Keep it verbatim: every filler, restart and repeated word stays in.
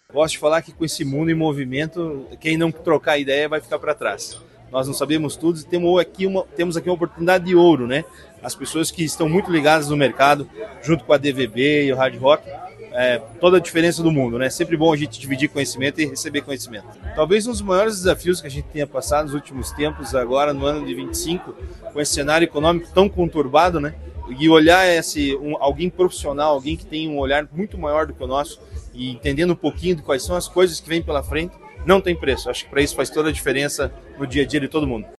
Gosto de falar que com esse mundo em movimento, quem não trocar ideia vai ficar para trás. Nós não sabemos tudo e temos aqui, uma, temos aqui uma oportunidade de ouro, né? As pessoas que estão muito ligadas no mercado, junto com a D V B e o Hard Rock, é, toda a diferença do mundo, né? Sempre bom a gente dividir conhecimento e receber conhecimento. Talvez um dos maiores desafios que a gente tenha passado nos últimos tempos, agora no ano de vinte e cinco, com esse cenário econômico tão conturbado, né? E olhar esse, um, alguém profissional, alguém que tem um olhar muito maior do que o nosso e entendendo um pouquinho de quais são as coisas que vêm pela frente, não tem preço. Acho que para isso faz toda a diferença no dia a dia de todo mundo.